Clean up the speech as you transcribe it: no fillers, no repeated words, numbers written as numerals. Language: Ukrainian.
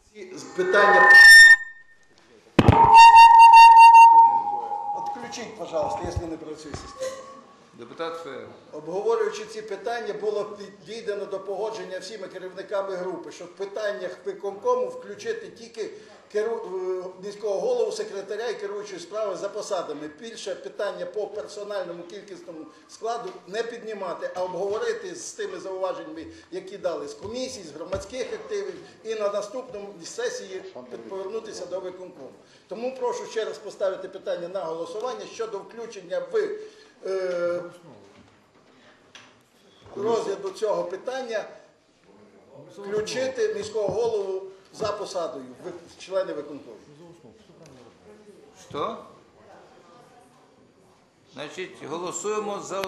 Питання. Отключіть, пожалуйста, якщо не працює система. Депутат Ферр. Обговорюючи ці питання, було дійдено до погодження всіма керівниками групи, що в питаннях виконкому включити тільки міського голову, секретаря і керуючої справи за посадами. Більше питання по персональному кількісному складу не піднімати, а обговорити з тими зауваженнями, які дали з комісій, з громадських активів, і на наступному сесії повернутися до виконкому. Тому прошу ще раз поставити питання на голосування щодо включення в розгляду цього питання, включити міського голову за посадою в члени виконкому. Що? Значить, голосуємо за